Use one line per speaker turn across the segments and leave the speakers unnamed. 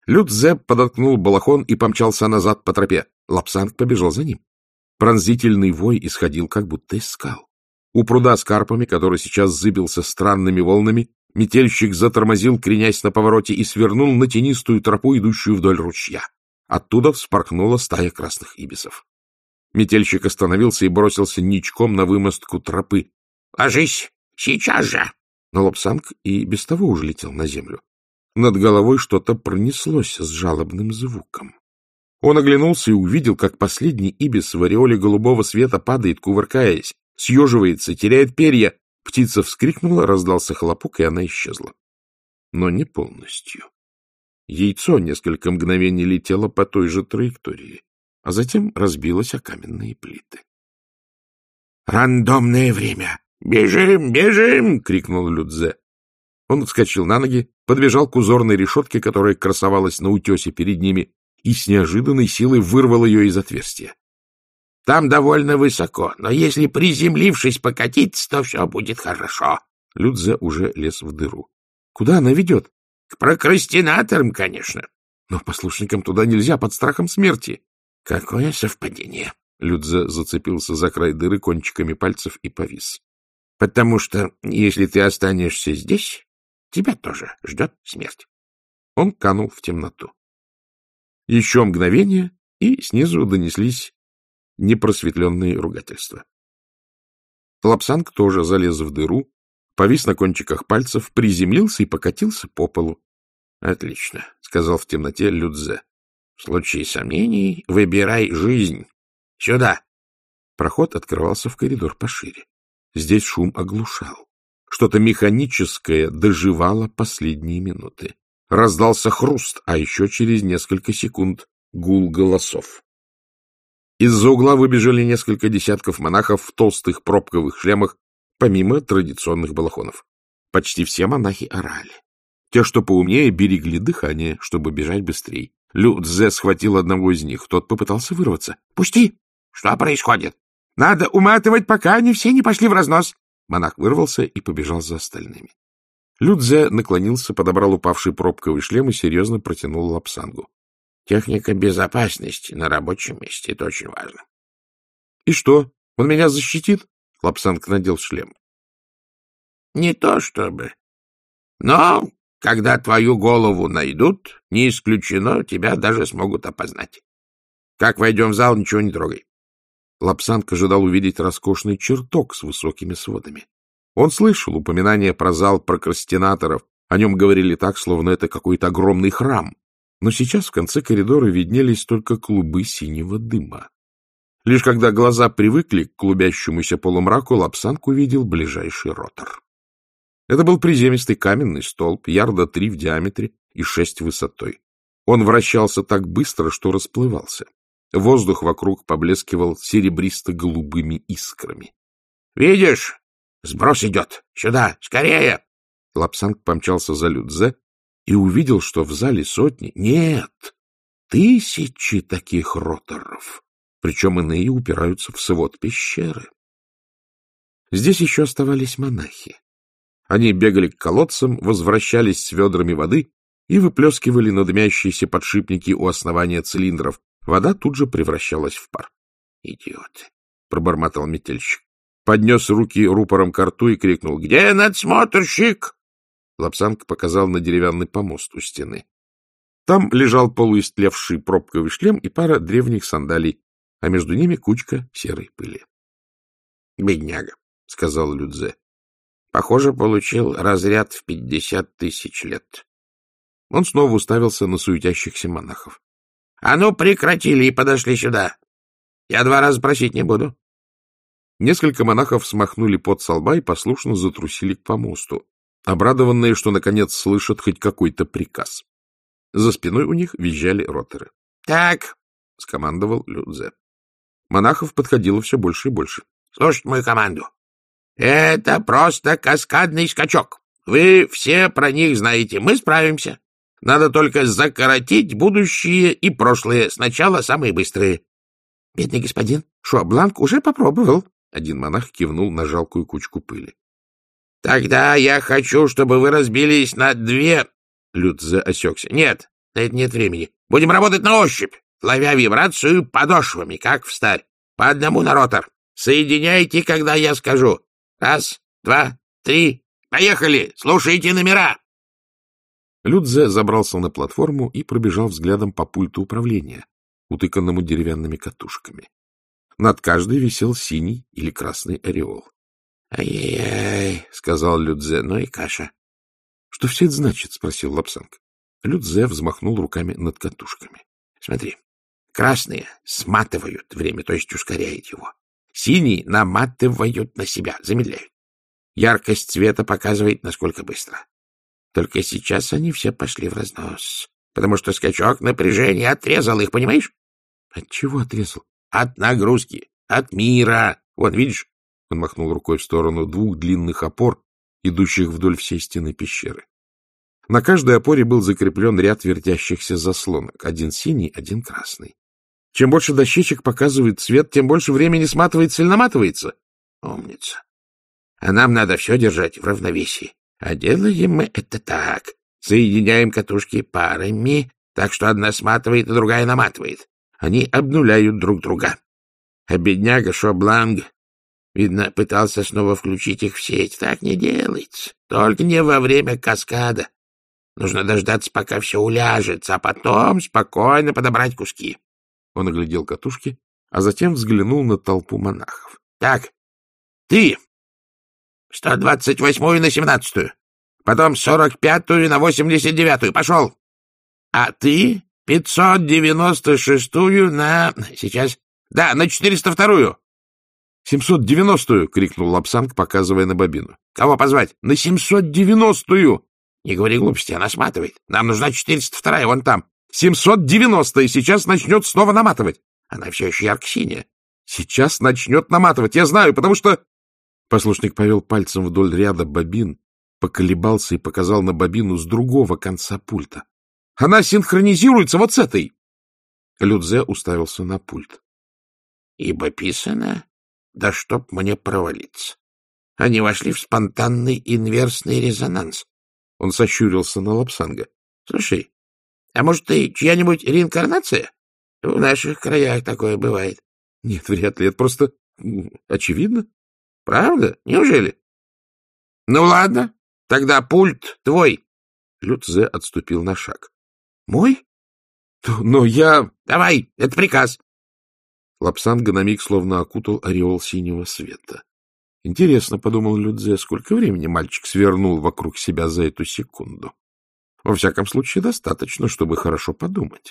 Людзе подоткнул балахон и помчался назад по тропе. Лапсанг побежал за ним. Пронзительный вой исходил как будто из скал. У пруда с карпами, который сейчас зыбился странными волнами, метельщик затормозил, кренясь на повороте, и свернул на тенистую тропу, идущую вдоль ручья. Оттуда вспорхнула стая красных ибисов. Метельщик остановился и бросился ничком на вымостку тропы. — Ложись! Сейчас же! Но Лапсанг и без того уже летел на землю. Над головой что-то пронеслось с жалобным звуком. Он оглянулся и увидел, как последний ибис в ореоле голубого света падает, кувыркаясь, съеживается, теряет перья. Птица вскрикнула, раздался хлопок, и она исчезла. Но не полностью. Яйцо несколько мгновений летело по той же траектории, а затем разбилось о каменные плиты. «Рандомное время! Бежим, бежим!» — крикнул Людзе. Он вскочил на ноги, подбежал к узорной решетке, которая красовалась на утесе перед ними, и с неожиданной силой вырвал ее из отверстия. «Там довольно высоко, но если, приземлившись, покатиться, то все будет хорошо». Людзе уже лез в дыру. «Куда она ведет?» «К прокрастинаторам, конечно». «Но послушникам туда нельзя, под страхом смерти». «Какое совпадение!» Людзе зацепился за край дыры кончиками пальцев и повис. «Потому что, если ты останешься здесь, тебя тоже ждет смерть». Он канул в темноту. Еще мгновение, и снизу донеслись непросветленные ругательства. Лапсанг тоже залез в дыру, повис на кончиках пальцев, приземлился и покатился по полу. — Отлично, — сказал в темноте Людзе. — В случае сомнений выбирай жизнь. Сюда! Проход открывался в коридор пошире. Здесь шум оглушал. Что-то механическое доживало последние минуты. Раздался хруст, а еще через несколько секунд гул голосов. Из-за угла выбежали несколько десятков монахов в толстых пробковых шлемах, помимо традиционных балахонов. Почти все монахи орали. Те, что поумнее, берегли дыхание, чтобы бежать быстрее. Людзе схватил одного из них. Тот попытался вырваться. — Пусти! Что происходит? Надо уматывать, пока они все не пошли в разнос. Монах вырвался и побежал за остальными. Людзе наклонился, подобрал упавший пробковый шлем и серьезно протянул Лапсангу. — Техника безопасности на рабочем месте — это очень важно. — И что, он меня защитит? Лапсанг надел шлем. — Не то чтобы. Но когда твою голову найдут, не исключено, тебя даже смогут опознать. Как войдем в зал, ничего не трогай. Лапсанг ожидал увидеть роскошный чертог с высокими сводами. Он слышал упоминания про зал прокрастинаторов, о нем говорили так, словно это какой-то огромный храм. Но сейчас в конце коридора виднелись только клубы синего дыма. Лишь когда глаза привыкли к клубящемуся полумраку, Лапсанг увидел ближайший ротор. Это был приземистый каменный столб, ярда 3 в диаметре и 6 высотой. Он вращался так быстро, что расплывался. Воздух вокруг поблескивал серебристо-голубыми искрами. — Видишь? Сброс идет! Сюда! Скорее! Лапсанг помчался за Людзе и увидел, что в зале сотни, нет, тысячи таких роторов, причем иные упираются в свод пещеры. Здесь еще оставались монахи. Они бегали к колодцам, возвращались с ведрами воды и выплескивали на дымящиеся подшипники у основания цилиндров. Вода тут же превращалась в пар. — Идиоты! — пробормотал метельщик. Поднес руки рупором ко рту и крикнул: — Где надсмотрщик? Лапсанг показал на деревянный помост у стены. Там лежал полуистлевший пробковый шлем и пара древних сандалий, а между ними кучка серой пыли. — Бедняга, — сказал Людзе. — Похоже, получил разряд в 50 000 лет. Он снова уставился на суетящихся монахов. — А ну, прекратили и подошли сюда. Я 2 раза просить не буду. Несколько монахов смахнули пот со лба и послушно затрусили к помосту, обрадованные, что, наконец, слышат хоть какой-то приказ. За спиной у них визжали роторы. — Так, — скомандовал Людзе. Монахов подходило все больше и больше. — Слушайте мою команду. Это просто каскадный скачок. Вы все про них знаете. Мы справимся. Надо только закоротить будущее и прошлое. Сначала самые быстрые. — Бедный господин, Шуабланк уже попробовал. Один монах кивнул на жалкую кучку пыли. — Тогда я хочу, чтобы вы разбились на 2... Людзе осекся. — Нет,
На это нет времени. Будем работать на ощупь, ловя вибрацию подошвами, как в старь. По одному на ротор. Соединяйте, когда я скажу. 1, 2, 3. Поехали! Слушайте номера!»
Людзе забрался на платформу и пробежал взглядом по пульту управления, утыканному деревянными катушками. Над каждой висел синий или красный ореол.
«Ай-яй-яй», — сказал Людзе, — «ну и каша».
— Что все это значит? — спросил Лапсанг. Людзе взмахнул руками над катушками.
— Смотри, красные сматывают время, то есть ускоряют его. Синие наматывают на себя, замедляют. Яркость цвета показывает, насколько быстро. Только сейчас они все пошли в разнос, потому что скачок напряжения отрезал их, понимаешь?
— От чего отрезал?
— От нагрузки, от мира. Вот, видишь?
Он махнул рукой в сторону 2 длинных опор, идущих вдоль всей стены пещеры. На каждой опоре был закреплен ряд вертящихся заслонок. 1 синий, 1 красный. Чем больше дощечек показывает цвет, тем больше времени сматывается или наматывается.
Умница. А нам надо все держать в равновесии. А делаем мы это так. Соединяем катушки парами, так что одна сматывает, а другая наматывает. Они обнуляют друг друга. А бедняга Шобланг, видно, пытался снова включить их в сеть. Так не делается. Только не во время каскада. Нужно дождаться, пока все уляжется, а потом спокойно подобрать куски.
Он оглядел катушки, а затем взглянул на толпу монахов.
— Так, ты 128-ю на 17-ю, потом 45-ю на 89-ю. Пошел. А ты 596-ю на... Сейчас... Да, на 402-ю.
790-ю! — крикнул Лапсанг, показывая на бобину.
— Кого позвать?
— На 790-ю!
— Не говори глупости, она сматывает. Нам нужна 402-я, вон там.
790-я сейчас начнет снова наматывать.
Она все еще ярко-синяя.
Сейчас начнет наматывать. Я знаю, потому что... Послушник повел пальцем вдоль ряда бобин, поколебался и показал на бобину с другого конца пульта. Она синхронизируется вот с этой. Людзе уставился на пульт.
— Ибо писано, да чтоб мне провалиться. Они вошли в спонтанный инверсный резонанс.
Он сощурился на Лапсанга.
— Слушай, а может, ты чья-нибудь реинкарнация? В наших краях такое бывает.
— Нет, вряд ли. Это просто очевидно.
— Правда? Неужели? — Ну, ладно. Тогда пульт твой.
Людзе отступил на шаг.
— Мой?
— Но я...
— Давай, это приказ.
Лапсанга на миг словно окутал ореол синего света. Интересно, — подумал Людзе, — сколько времени мальчик свернул вокруг себя за эту секунду. Во всяком случае, достаточно, чтобы хорошо подумать.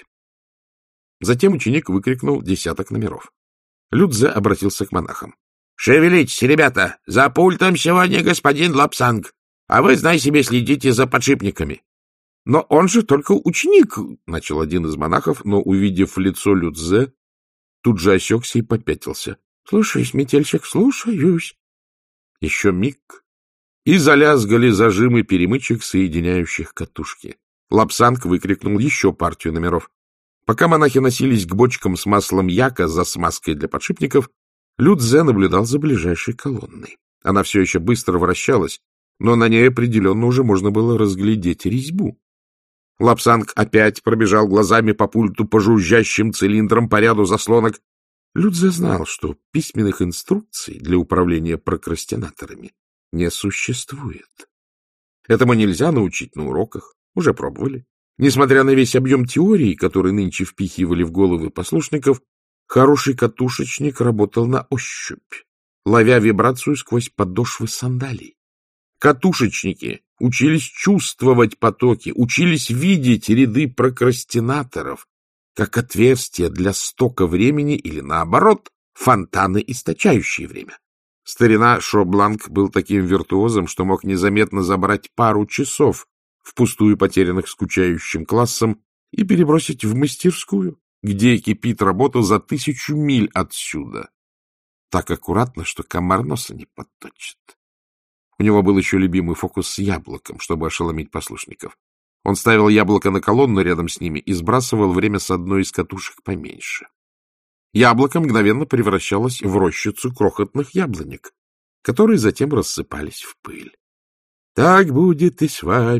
Затем ученик выкрикнул 10 номеров. Людзе обратился к монахам.
— Шевелитесь, ребята! За пультом сегодня господин Лапсанг, а вы, знай себе, следите за подшипниками.
— Но он же только ученик, — начал один из монахов, но, увидев лицо Людзе, тут же осекся и попятился. — Слушаюсь, метельщик, слушаюсь. Еще миг, и залязгали зажимы перемычек, соединяющих катушки. Лапсанг выкрикнул еще партию номеров. Пока монахи носились к бочкам с маслом яка за смазкой для подшипников, Людзе наблюдал за ближайшей колонной. Она все еще быстро вращалась, но на ней определенно уже можно было разглядеть резьбу. Лапсанг опять пробежал глазами по пульту по жужжащим цилиндрам по ряду заслонок. Людзе знал, что письменных инструкций для управления прокрастинаторами не существует. Этому нельзя научить на уроках, уже пробовали. Несмотря на весь объем теории, который нынче впихивали в головы послушников, хороший катушечник работал на ощупь, ловя вибрацию сквозь подошвы сандалий. Катушечники учились чувствовать потоки, учились видеть ряды прокрастинаторов, как отверстия для стока времени или, наоборот, фонтаны, источающие время. Старина Шобланг был таким виртуозом, что мог незаметно забрать пару часов впустую потерянных скучающим классом и перебросить в мастерскую, где кипит работа за 1000 миль отсюда. Так аккуратно, что комар носа не подточит. У него был еще любимый фокус с яблоком, чтобы ошеломить послушников. Он ставил яблоко на колонну рядом с ними и сбрасывал время с одной из катушек поменьше. Яблоко мгновенно превращалось в рощицу крохотных яблонек, которые затем рассыпались в пыль. — Так будет и с вами,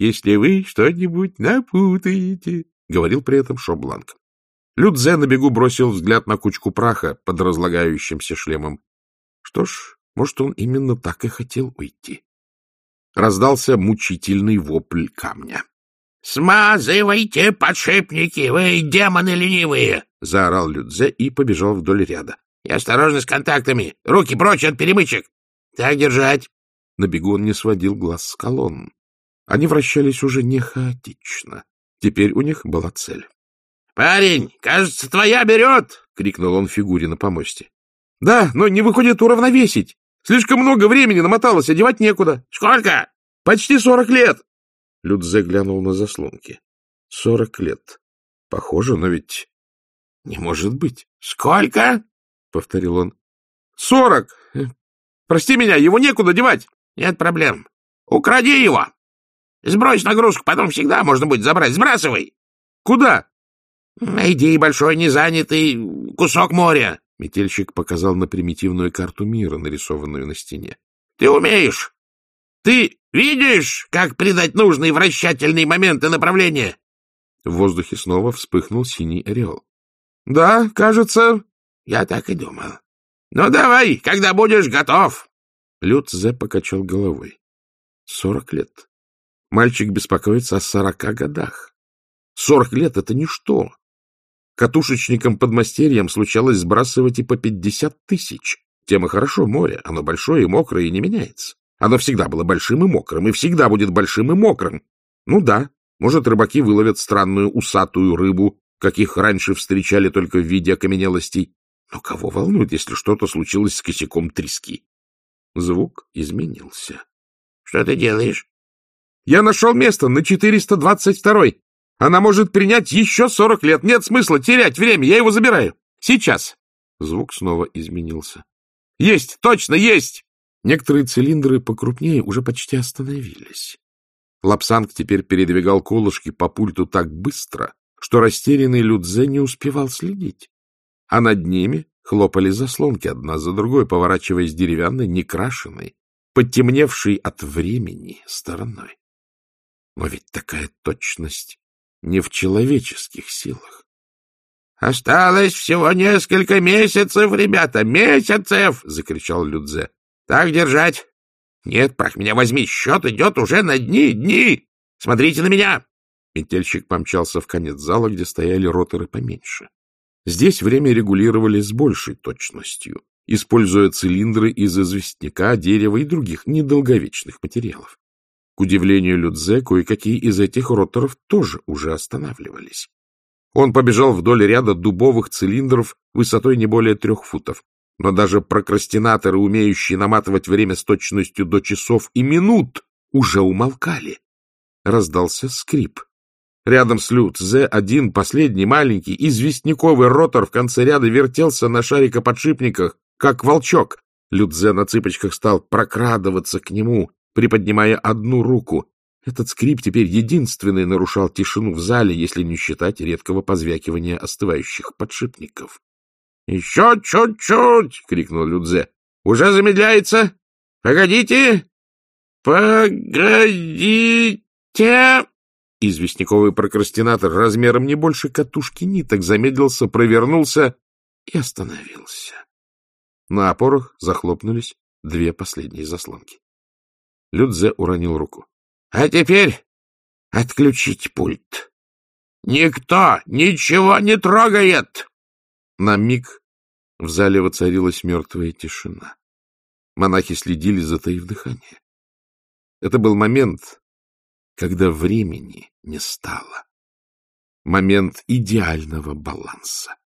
если вы что-нибудь напутаете, — говорил при этом Шо-Бланк. Людзе на бегу бросил взгляд на кучку праха под разлагающимся шлемом. Что ж, может, он именно так и хотел уйти. Раздался мучительный вопль камня.
— Смазывайте, подшипники, вы демоны ленивые! —
заорал Людзе и побежал вдоль ряда.
— И осторожно с контактами! Руки прочь от перемычек! Так держать!
На бегу он не сводил глаз с колонн. Они вращались уже не хаотично. Теперь у них была цель.
— Парень, кажется, твоя берет! — крикнул он фигуре на помосте.
— Да, но не выходит уравновесить. Слишком много времени намоталось, одевать некуда. —
Сколько?
— Почти 40 лет. Людзе глянул на заслонки. 40 лет. Похоже, но ведь не может быть.
— Сколько?
— повторил он. — 40! Прости меня, его некуда девать.
— Нет проблем. Укради его! Сбрось нагрузку, потом всегда можно будет забрать. Сбрасывай!
— Куда?
— Найди большой незанятый кусок моря.
Метельщик показал на примитивную карту мира, нарисованную на стене.
— Ты умеешь? Ты видишь, как придать нужные вращательные моменты направления?
В воздухе снова вспыхнул синий ореол. — Да, кажется...
— Я так и думал. — Ну, давай, когда будешь готов.
Людзе покачал головой. 40 лет. Мальчик беспокоится о 40 годах. 40 лет — это ничто. Катушечникам-подмастерьям случалось сбрасывать и по 50 тысяч. Тема хорошо, море. Оно большое и мокрое, и не меняется. Оно всегда было большим и мокрым, и всегда будет большим и мокрым. Ну да, может, рыбаки выловят странную усатую рыбу, каких раньше встречали только в виде окаменелостей. Но кого волнует, если что-то случилось с косяком трески? Звук изменился.
— Что ты делаешь?
— Я нашел место на 422-й. Она может принять еще 40 лет. Нет смысла терять время. Я его забираю. Сейчас. Звук снова изменился. — Есть! Точно есть! Некоторые цилиндры покрупнее уже почти остановились. Лапсанг теперь передвигал колышки по пульту так быстро, что растерянный Людзе не успевал следить. А над ними хлопали заслонки одна за другой, поворачиваясь деревянной, некрашенной, подтемневшей от времени стороной. Но ведь такая точность не в человеческих силах.
— Осталось всего несколько месяцев, ребята, месяцев! — закричал Людзе. — Так держать! Нет, прах меня возьми, счет идет уже на дни! Смотрите на меня!
Метельщик помчался в конец зала, где стояли роторы поменьше. Здесь время регулировали с большей точностью, используя цилиндры из известняка, дерева и других недолговечных материалов. К удивлению Людзе, кое-какие из этих роторов тоже уже останавливались. Он побежал вдоль ряда дубовых цилиндров высотой не более 3 футов. Но даже прокрастинаторы, умеющие наматывать время с точностью до часов и минут, уже умолкали. Раздался скрип. Рядом с Людзе один, последний, маленький, известняковый ротор в конце ряда вертелся на шарикоподшипниках, как волчок. Людзе на цыпочках стал прокрадываться к нему, приподнимая одну руку. Этот скрип теперь единственный нарушал тишину в зале, если не считать редкого позвякивания остывающих подшипников. — Еще чуть-чуть! — крикнул Людзе. — Уже замедляется! Погодите! Погодите! Известняковый прокрастинатор размером не больше катушки ниток замедлился, провернулся и остановился. На опорах захлопнулись 2 последние заслонки. Людзе уронил руку. — А теперь отключить пульт. Никто ничего не трогает! На миг в зале воцарилась мертвая тишина. Монахи следили, затаив дыхание. Это был момент, когда времени не стало. Момент идеального баланса.